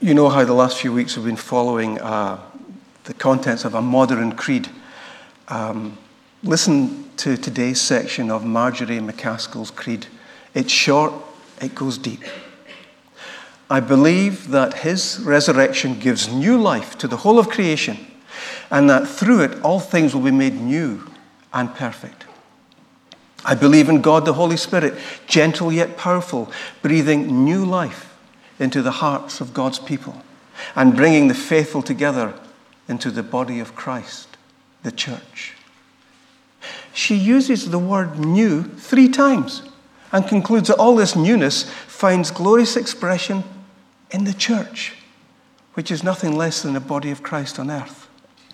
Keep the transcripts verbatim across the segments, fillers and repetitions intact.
You know how the last few weeks we've been following uh, the contents of a modern creed. Um, listen to today's section of Marjorie McCaskill's creed. It's short, it goes deep. I believe that his resurrection gives new life to the whole of creation, and that through it all things will be made new and perfect. I believe in God the Holy Spirit, gentle yet powerful, breathing new life into the hearts of God's people and bringing the faithful together into the body of Christ, the church. She uses the word new three times and concludes that all this newness finds glorious expression in the church, which is nothing less than the body of Christ on earth.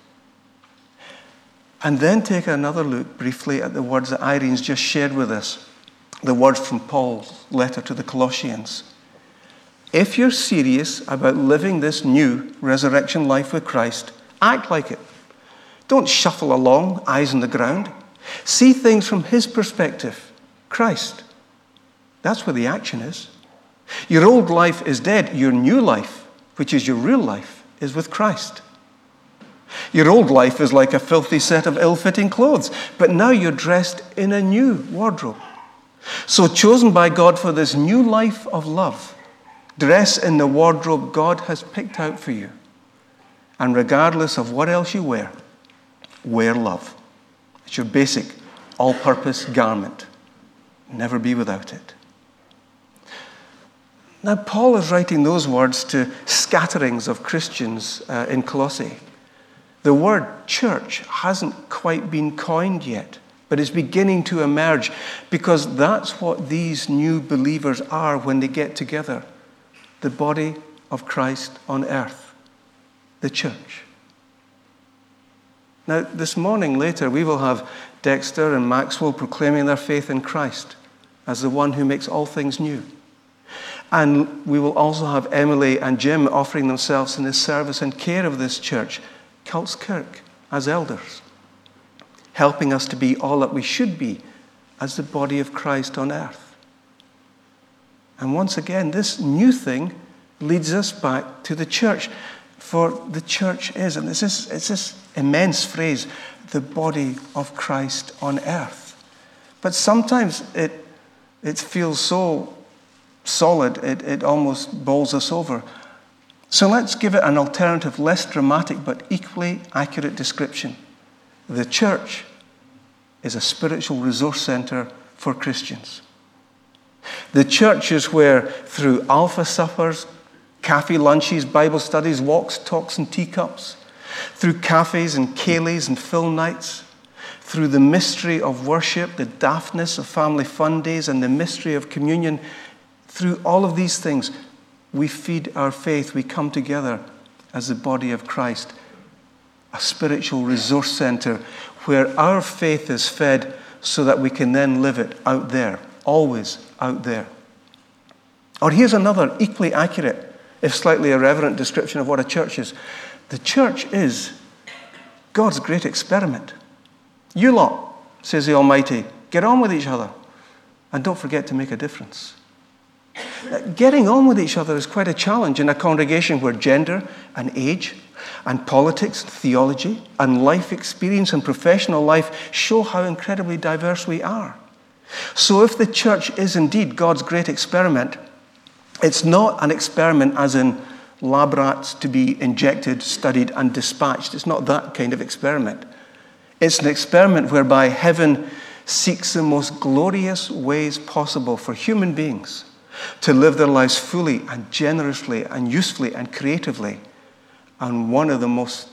And then take another look briefly at the words that Irene's just shared with us, the words from Paul's letter to the Colossians. If you're serious about living this new resurrection life with Christ, act like it. Don't shuffle along, eyes on the ground. See things from his perspective, Christ. That's where the action is. Your old life is dead. Your new life, which is your real life, is with Christ. Your old life is like a filthy set of ill-fitting clothes, but now you're dressed in a new wardrobe. So chosen by God for this new life of love, dress in the wardrobe God has picked out for you. And regardless of what else you wear, wear love. It's your basic, all-purpose garment. Never be without it. Now, Paul is writing those words to scatterings of Christians uh, in Colossae. The word church hasn't quite been coined yet, but it's beginning to emerge because that's what these new believers are when they get together. The body of Christ on earth, the church. Now, this morning later, we will have Dexter and Maxwell proclaiming their faith in Christ as the one who makes all things new. And we will also have Emily and Jim offering themselves in the service and care of this church, Cults Kirk, as elders, helping us to be all that we should be as the body of Christ on earth. And once again, this new thing leads us back to the church. For the church is, and it's this, it's this immense phrase, the body of Christ on earth. But sometimes it, it feels so solid, it, it almost bowls us over. So let's give it an alternative, less dramatic, but equally accurate description. The church is a spiritual resource center for Christians. The church is where, through alpha suppers, cafe lunches, Bible studies, walks, talks, and teacups, through cafes and ceilidhs and film nights, through the mystery of worship, the daftness of family fun days, and the mystery of communion, through all of these things, we feed our faith. We come together as the body of Christ, a spiritual resource center where our faith is fed so that we can then live it out there, always out there. Or here's another equally accurate, if slightly irreverent, description of what a church is. The church is God's great experiment. You lot, says the Almighty, get on with each other and don't forget to make a difference. Getting on with each other is quite a challenge in a congregation where gender and age and politics, theology, and life experience and professional life show how incredibly diverse we are. So if the church is indeed God's great experiment, it's not an experiment as in lab rats to be injected, studied, and dispatched. It's not that kind of experiment. It's an experiment whereby heaven seeks the most glorious ways possible for human beings to live their lives fully and generously and usefully and creatively. And one of the most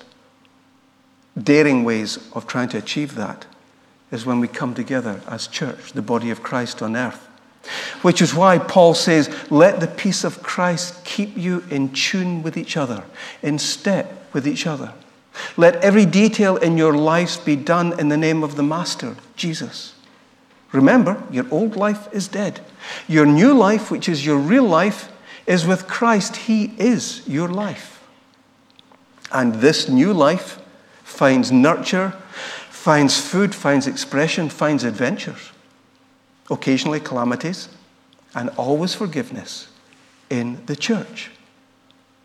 daring ways of trying to achieve that is when we come together as church, the body of Christ on earth. Which is why Paul says, let the peace of Christ keep you in tune with each other, in step with each other. Let every detail in your lives be done in the name of the Master, Jesus. Remember, your old life is dead. Your new life, which is your real life, is with Christ. He is your life. And this new life finds nurture, finds food, finds expression, finds adventures, occasionally calamities, and always forgiveness in the church.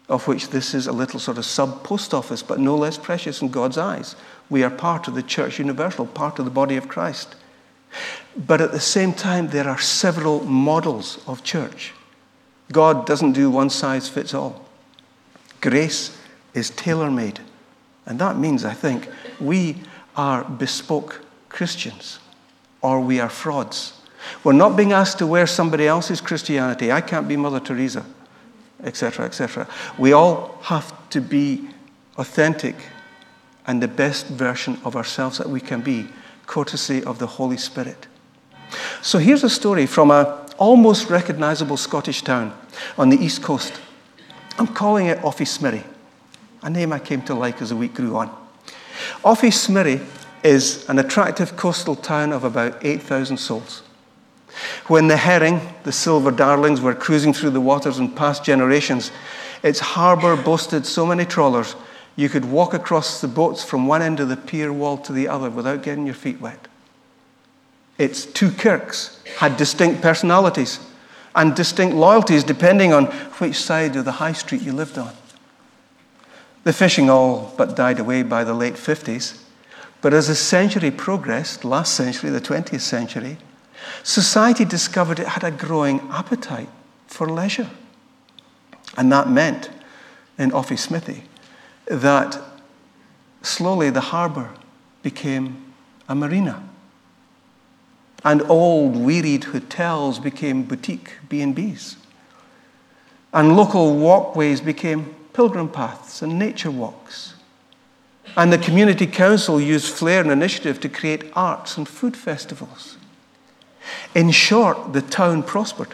of which this is a little sort of sub-post office, but no less precious in God's eyes. We are part of the Church Universal, part of the body of Christ. But at the same time, there are several models of church. God doesn't do one size fits all. Grace is tailor-made. And that means, I think, we are bespoke Christians, or we are frauds. We're not being asked to wear somebody else's Christianity. I can't be Mother Teresa, et cetera, et cetera. We all have to be authentic and the best version of ourselves that we can be, courtesy of the Holy Spirit. So here's a story from an almost recognizable Scottish town on the east coast. I'm calling it Offaly, a name I came to like as the week grew on. Offaly is an attractive coastal town of about eight thousand souls. When the herring, the silver darlings, were cruising through the waters in past generations, its harbour boasted so many trawlers you could walk across the boats from one end of the pier wall to the other without getting your feet wet. Its two kirks had distinct personalities and distinct loyalties depending on which side of the high street you lived on. The fishing all but died away by the late fifties, but as the century progressed, last century, the twentieth century, society discovered it had a growing appetite for leisure. And that meant, in Offaly, that slowly the harbour became a marina. And old, wearied hotels became boutique B and Bs. And local walkways became pilgrim paths and nature walks. And the community council used flair and initiative to create arts and food festivals. In short, the town prospered.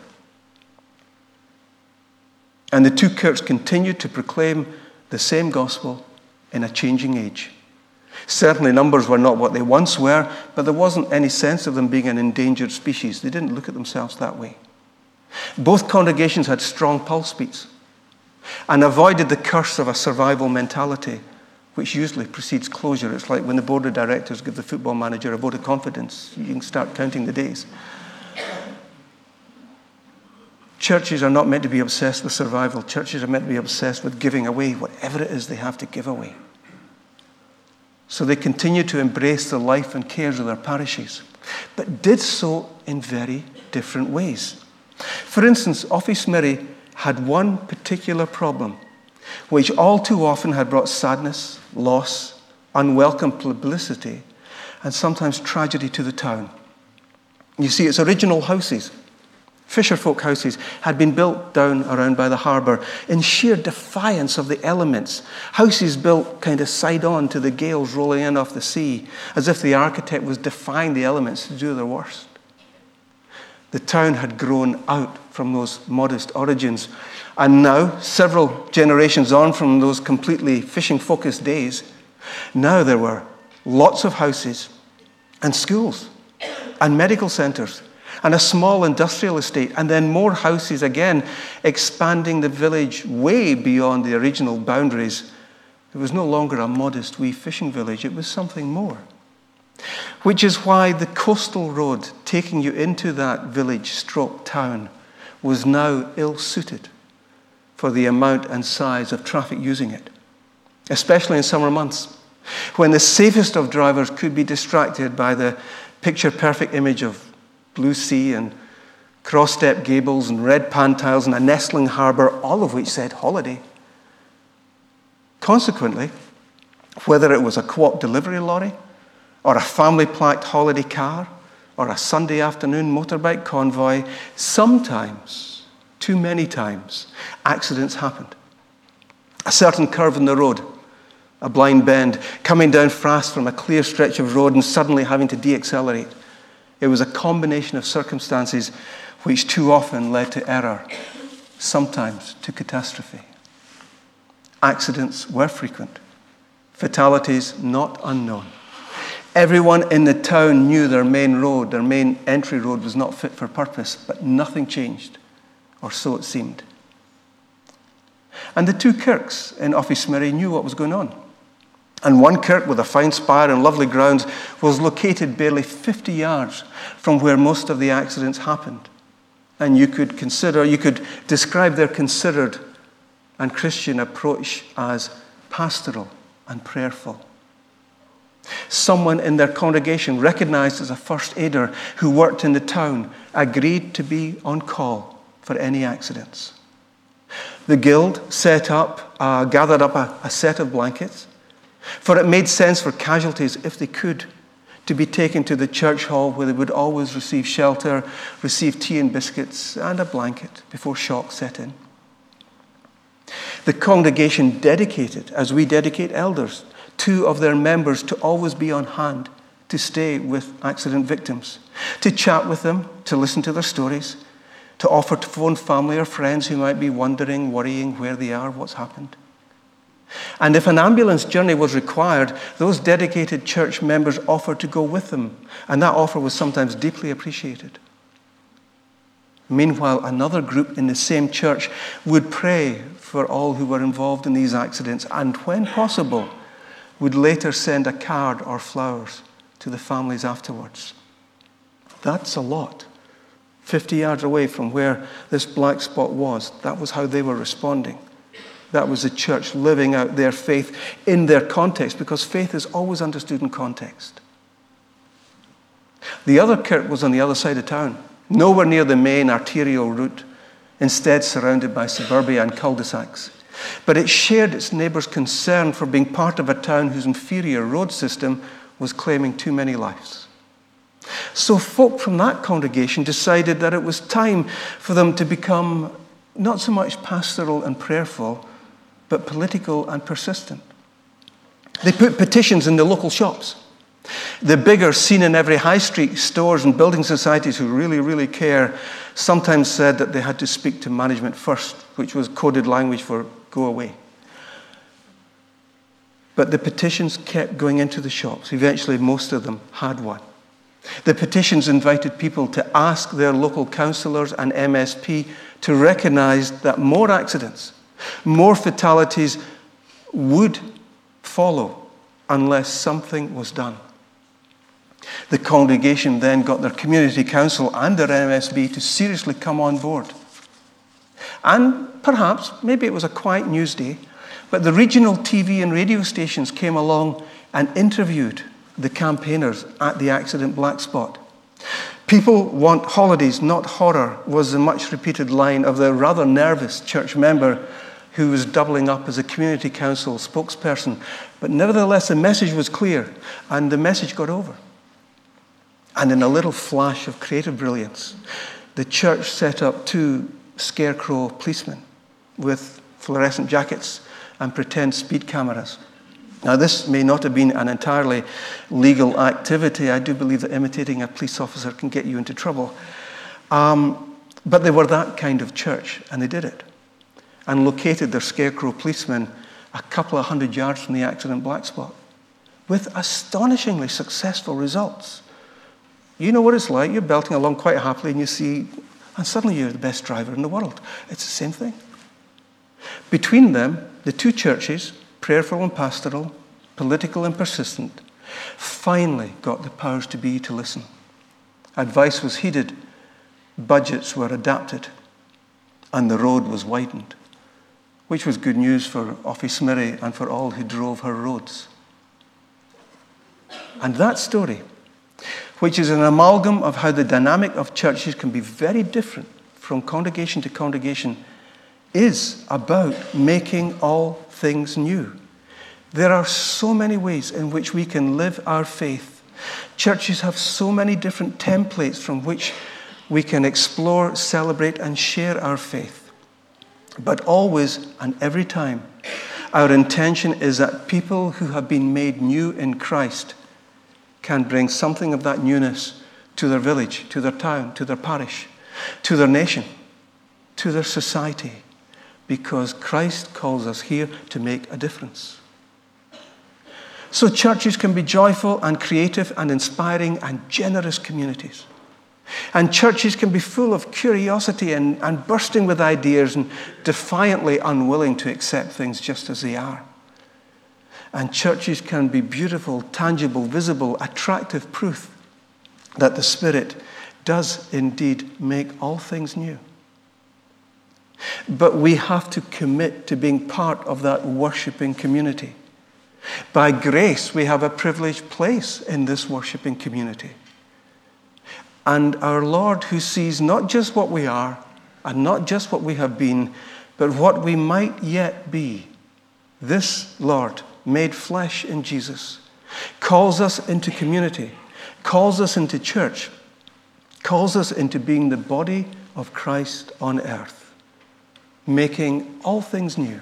And the two kirks continued to proclaim the same gospel in a changing age. Certainly numbers were not what they once were, but there wasn't any sense of them being an endangered species. They didn't look at themselves that way. Both congregations had strong pulse beats and avoided the curse of a survival mentality, which usually precedes closure. It's like when the board of directors give the football manager a vote of confidence. You can start counting the days. Churches are not meant to be obsessed with survival. Churches are meant to be obsessed with giving away whatever it is they have to give away. So they continued to embrace the life and cares of their parishes, but did so in very different ways. For instance, Offaly had one particular problem, which all too often had brought sadness, loss, unwelcome publicity, and sometimes tragedy to the town. You see, its original houses, fisherfolk houses, had been built down around by the harbour in sheer defiance of the elements. Houses built kind of side on to the gales rolling in off the sea, as if the architect was defying the elements to do their worst. The town had grown out from those modest origins, and now, several generations on from those completely fishing-focused days, now there were lots of houses and schools and medical centres and a small industrial estate, and then more houses again, expanding the village way beyond the original boundaries. It was no longer a modest wee fishing village, it was something more. Which is why the coastal road taking you into that village stroke town was now ill-suited for the amount and size of traffic using it, especially in summer months, when the safest of drivers could be distracted by the picture-perfect image of blue sea and cross-step gables and red pan tiles and a nestling harbour, all of which said holiday. Consequently, whether it was a co-op delivery lorry or a family-packed holiday car or a Sunday afternoon motorbike convoy, sometimes, too many times, accidents happened. A certain curve in the road, a blind bend, coming down fast from a clear stretch of road and suddenly having to de-accelerate. It was a combination of circumstances which too often led to error, sometimes to catastrophe. Accidents were frequent, fatalities not unknown. Everyone in the town knew their main road, their main entry road was not fit for purpose, but nothing changed, or so it seemed. And the two kirks in Offaly knew what was going on. And one kirk with a fine spire and lovely grounds was located barely fifty yards from where most of the accidents happened. And you could consider, you could describe their considered and Christian approach as pastoral and prayerful. Someone in their congregation, recognized as a first aider who worked in the town, agreed to be on call for any accidents. The guild set up, uh, gathered up a, a set of blankets, for it made sense for casualties, if they could, to be taken to the church hall where they would always receive shelter, receive tea and biscuits and a blanket before shock set in. The congregation dedicated, as we dedicate elders, two of their members to always be on hand to stay with accident victims, to chat with them, to listen to their stories, to offer to phone family or friends who might be wondering, worrying where they are, what's happened. And if an ambulance journey was required, those dedicated church members offered to go with them, and that offer was sometimes deeply appreciated. Meanwhile, another group in the same church would pray for all who were involved in these accidents, and when possible, would later send a card or flowers to the families afterwards. That's a lot. fifty yards away from where this black spot was, that was how they were responding. That was the church living out their faith in their context, because faith is always understood in context. The other kirk was on the other side of town, nowhere near the main arterial route, instead surrounded by suburbia and cul-de-sacs. But it shared its neighbours' concern for being part of a town whose inferior road system was claiming too many lives. So folk from that congregation decided that it was time for them to become not so much pastoral and prayerful, but political and persistent. They put petitions in the local shops. The bigger, seen in every high street stores and building societies who really, really care, sometimes said that they had to speak to management first, which was coded language for go away. But the petitions kept going into the shops. Eventually, most of them had one. The petitions invited people to ask their local councillors and M S P to recognize that more accidents, more fatalities would follow unless something was done. The congregation then got their community council and their M S B to seriously come on board. And perhaps, maybe it was a quiet news day, but the regional T V and radio stations came along and interviewed the campaigners at the accident black spot. People want holidays, not horror, was the much repeated line of the rather nervous church member who was doubling up as a community council spokesperson. But nevertheless, the message was clear, and the message got over. And in a little flash of creative brilliance, the church set up two scarecrow policemen with fluorescent jackets and pretend speed cameras. Now, this may not have been an entirely legal activity. I do believe that imitating a police officer can get you into trouble. Um, but they were that kind of church, and they did it. And located their scarecrow policemen a couple of hundred yards from the accident black spot with astonishingly successful results. You know what it's like. You're belting along quite happily, and you see, and suddenly you're the best driver in the world. It's the same thing. Between them, the two churches, prayerful and pastoral, political and persistent, finally got the powers to be to listen. Advice was heeded, budgets were adapted, and the road was widened, which was good news for Offie Smirry and for all who drove her roads. And that story, which is an amalgam of how the dynamic of churches can be very different from congregation to congregation, is about making all things new. There are so many ways in which we can live our faith. Churches have so many different templates from which we can explore, celebrate, and share our faith. But always and every time, our intention is that people who have been made new in Christ can bring something of that newness to their village, to their town, to their parish, to their nation, to their society, because Christ calls us here to make a difference. So churches can be joyful and creative and inspiring and generous communities. And churches can be full of curiosity and, and bursting with ideas and defiantly unwilling to accept things just as they are. And churches can be beautiful, tangible, visible, attractive proof that the Spirit does indeed make all things new. But we have to commit to being part of that worshiping community. By grace, we have a privileged place in this worshiping community. And our Lord, who sees not just what we are and not just what we have been, but what we might yet be, this Lord, made flesh in Jesus, calls us into community, calls us into church, calls us into being the body of Christ on earth, making all things new,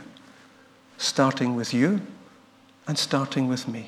starting with you and starting with me.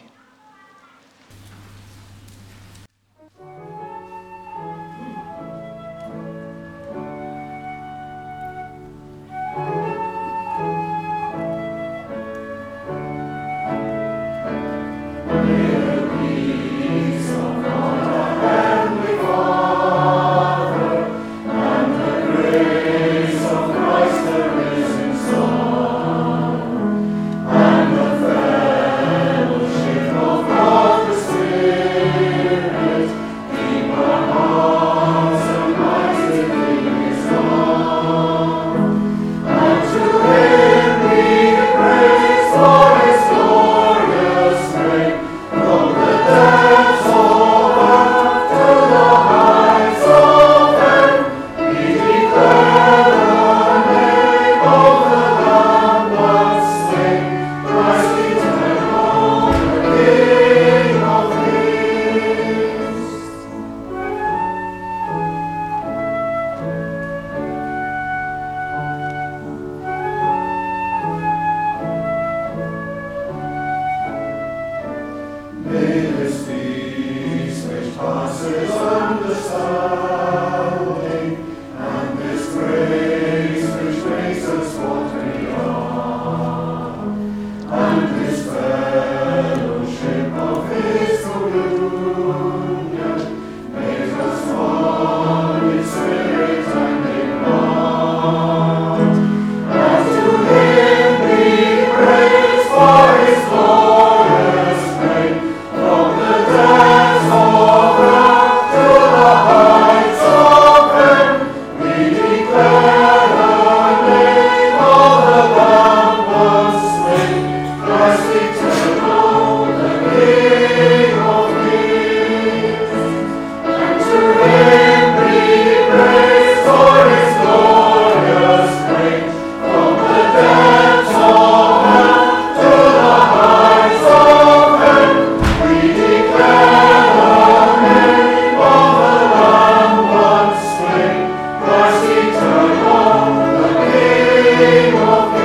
King of